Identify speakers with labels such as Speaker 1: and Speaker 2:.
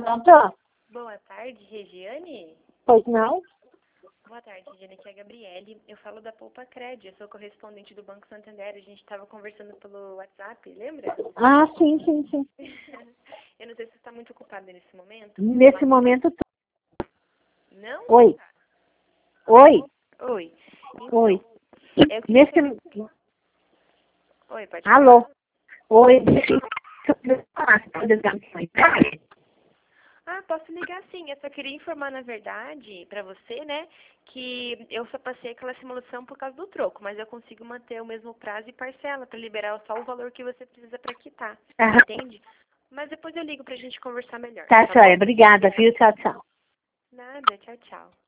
Speaker 1: pronto?
Speaker 2: Boa tarde, Regiane.
Speaker 1: Pois não?
Speaker 2: Boa tarde, Regiane. Aqui é a Gabriele. Eu falo da Poupa Cred. Eu sou correspondente do Banco Santander. A gente estava conversando pelo WhatsApp, lembra?
Speaker 1: Ah, sim, sim, sim.
Speaker 2: Eu não sei se você está muito ocupada nesse momento.
Speaker 1: Nesse momento...
Speaker 2: Não?
Speaker 1: Oi. Oi.
Speaker 2: Oi.
Speaker 1: Oi.
Speaker 2: Eu queria...
Speaker 1: Nesse...
Speaker 2: Oi, pode
Speaker 1: Alô.
Speaker 2: falar.
Speaker 1: Oi. Pode
Speaker 2: Ah, posso ligar sim. Eu só queria informar, na verdade, pra você, né, que eu só passei aquela simulação por causa do troco, mas eu consigo manter o mesmo prazo e parcela pra liberar só o valor que você precisa pra quitar. Entende? Mas depois eu ligo pra gente conversar melhor.
Speaker 1: Tá,
Speaker 2: Tá
Speaker 1: joia.
Speaker 2: bom?
Speaker 1: Obrigada, viu? Tchau, tchau.
Speaker 2: Nada. Tchau, tchau.